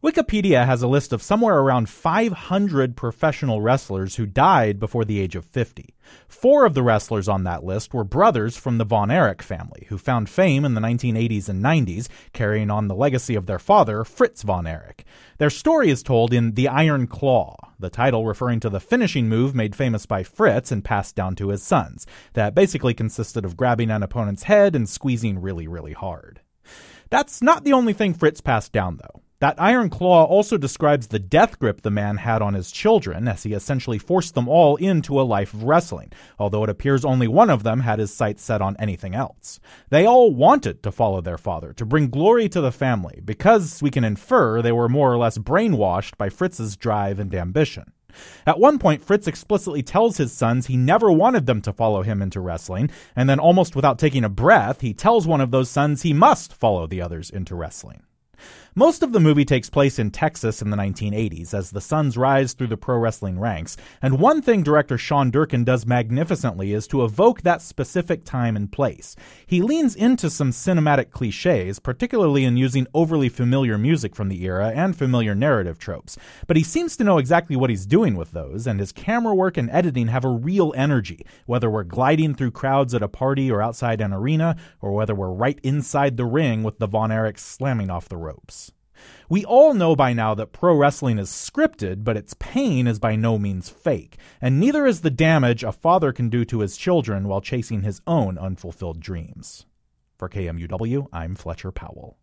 Wikipedia has a list of somewhere around 500 professional wrestlers who died before the age of 50. 4 of the wrestlers on that list were brothers from the Von Erich family, who found fame in the 1980s and 90s, carrying on the legacy of their father, Fritz Von Erich. Their story is told in The Iron Claw, the title referring to the finishing move made famous by Fritz and passed down to his sons, that basically consisted of grabbing an opponent's head and squeezing really, really hard. That's not the only thing Fritz passed down, though. That Iron Claw also describes the death grip the man had on his children, as he essentially forced them all into a life of wrestling, although it appears only one of them had his sights set on anything else. They all wanted to follow their father, to bring glory to the family, because we can infer they were more or less brainwashed by Fritz's drive and ambition. At one point, Fritz explicitly tells his sons he never wanted them to follow him into wrestling, and then almost without taking a breath, he tells one of those sons he must follow the others into wrestling. Most of the movie takes place in Texas in the 1980s as the Sons rise through the pro wrestling ranks, and one thing director Sean Durkin does magnificently is to evoke that specific time and place. He leans into some cinematic cliches, particularly in using overly familiar music from the era and familiar narrative tropes, but he seems to know exactly what he's doing with those, and his camera work and editing have a real energy, whether we're gliding through crowds at a party or outside an arena, or whether we're right inside the ring with the Von Erichs slamming off the ropes. We all know by now that pro wrestling is scripted, but its pain is by no means fake, and neither is the damage a father can do to his children while chasing his own unfulfilled dreams. For KMUW, I'm Fletcher Powell.